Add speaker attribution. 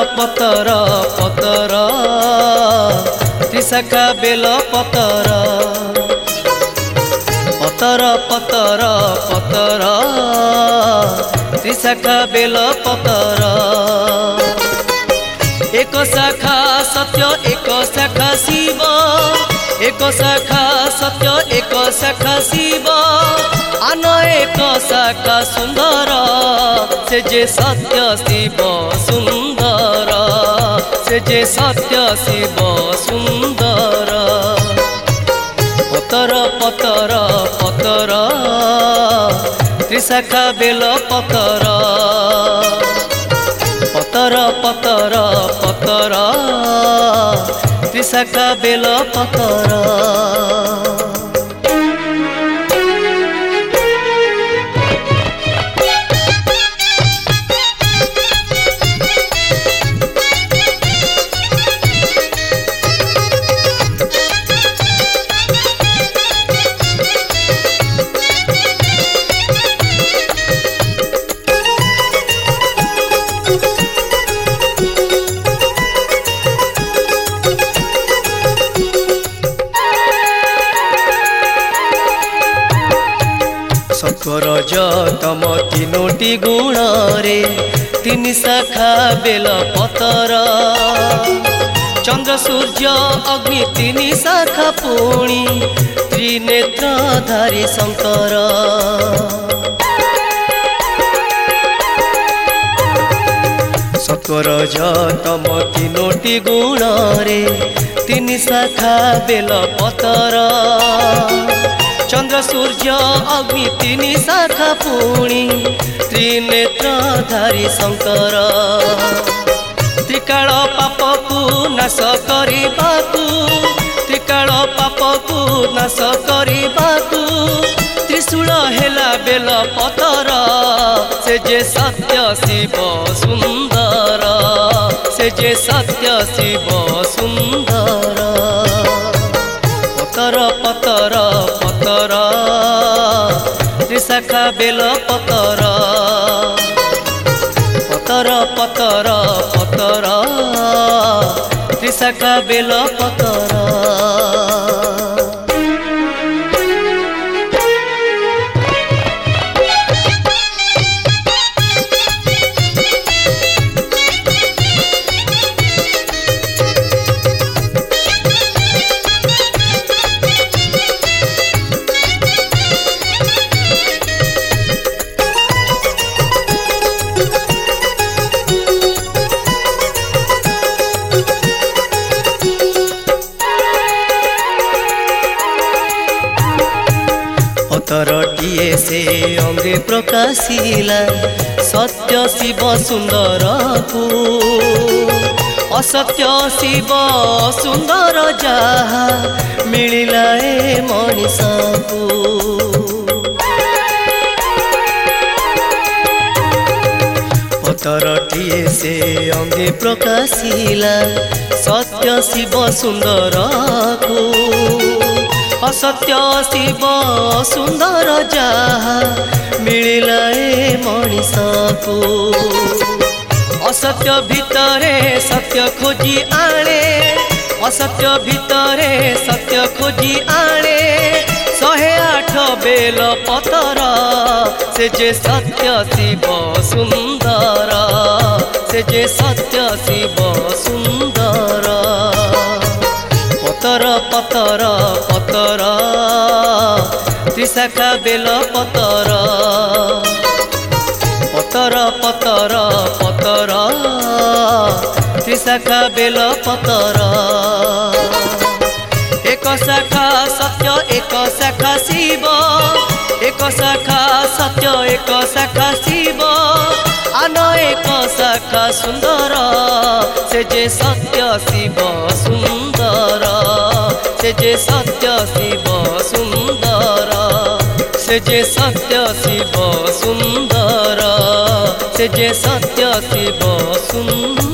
Speaker 1: पतर पतर त्रिशाखा बेल पतर पतर पतर पतर त्रिशाखा बेल पतर एक शाखा सत्य एक शाखा शिव एक शाखा सत्य एक शाखा शिव आन एक शाखा सुंदर से जे सत्य शिव सुंदर से जे सत्य शिव सुंदर पतर पतर पतर त्रिशाखा बेल पतर पतर पतर पतर त्रिशाखा बेल पतर सत्वरज तम तीनोटी गुण रे तीन शाखा बेल पतर चंद्र सूर्य अग्नि तीन शाखा पुणी त्रिनेत्रधारी शंकर सत्वरज तम तीनोटी गुण रे तीन शाखा बेल पतर चंद्र सूर्य अग्नि तीन शाखा पुणी त्रिनेत्रधारी शंकर त्रिकाल पाप को नाश करबाकू त्रिकाल पाप को नाश करबाकू त्रिशूल हेला बेल पतर से जे सत्य शिव सुंदर से जे सत्य शिव सुंदर पतर पतर पतर त्रिशाखा बेल पतर पतर पतर पतर त्रिशाखा बेल पतर पतरटिए से अंगे प्रकाशिला सत्य शिव सुंदर को असत्य शिव सुंदर जहा मिलिला ए मनीष को पतरटिए से अंगे प्रकाशिला सत्य शिव सुंदर को असत्य शिव सुंदर जहा मिलिला ए मनीष को असत्य भितरे सत्य खोजी आणे असत्य भितरे सत्य खोजी आणे 108 बेल पतर से जे सत्य शिव सुंदर से जे सत्य शिव सुंदर पतर पतर पतर त्रिशाखा बेल पतर पतर पतर पतर त्रिशाखा बेल पतर एक शाखा सत्य एक शाखा शिव एक शाखा सत्य एक शाखा शिव आन एक शाखा सुंदर से जे सत्य शिव सुंदर से जे सत्य शिव सुंदर से जे सत्य शिव सुंदर से जे सत्य शिव सुंदर।